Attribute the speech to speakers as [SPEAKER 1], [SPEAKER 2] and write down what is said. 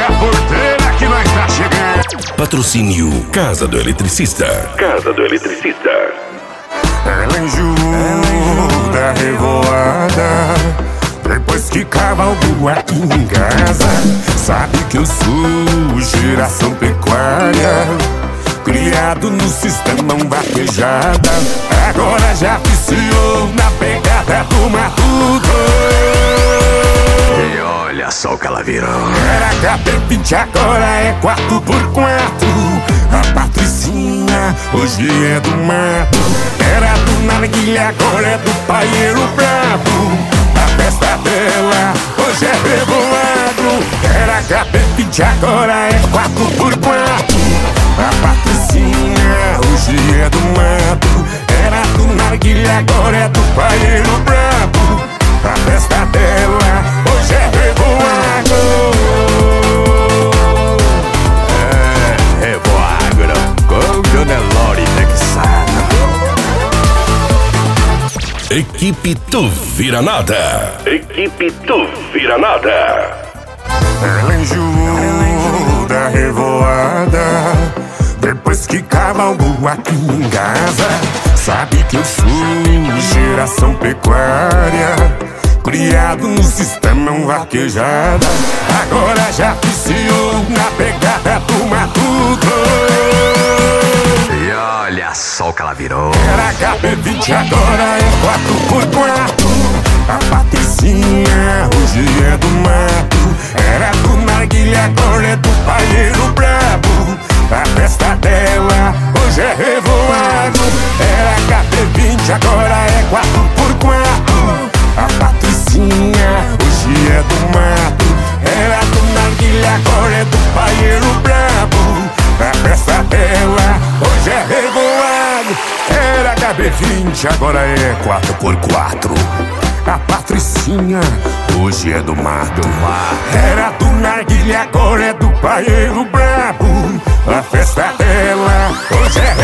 [SPEAKER 1] a porteira que nós tá chegando.
[SPEAKER 2] Patrocínio Casa do Eletricista. Casa do Eletricista.
[SPEAKER 1] Ela enjoou da revoada depois que cavalgou aqui em casa. Sabe que eu sou geração pecuária, criado no sistema vaquejada. Agora já viciou na pegada do matuto.
[SPEAKER 2] E olha só o que ela virou.
[SPEAKER 1] Era HB20, agora é 4x4. A Patricinha hoje é do mato. Era do narguilha, agora é do paieiro brabo. A festa dela hoje é revoado. Era HB20, agora é 4x4. A Patricinha hoje é do mato. Era do narguilha, agora é do paieiro brabo. A festa dela hoje é revoado.
[SPEAKER 2] É, revoagro com Jonelore Texano. Equipe Tu Vira Nada. Equipe Tu Vira Nada.
[SPEAKER 1] Ela enjoou da revoada depois que cavalgou aqui em casa. Sabe que eu sou geração pecuária, criado no sistema vaquejada. Agora já viciou na pegada do matuto.
[SPEAKER 2] E olha só o que ela virou.
[SPEAKER 1] Era HB20, agora é 4x4. A Patricinha hoje é do mato. Era do narguilha, agora é do paieiro brabo. A festa dela hoje é revoado. Era HB20, agora é 4x4. A Patricinha hoje é do mato. Era do narguilha, agora é do paieiro brabo. A festa dela hoje é revoado. Era HB20, agora é 4x4. A Patricinha hoje é do mato. Era do narguilha, agora é do paieiro brabo. A festa dela hoje é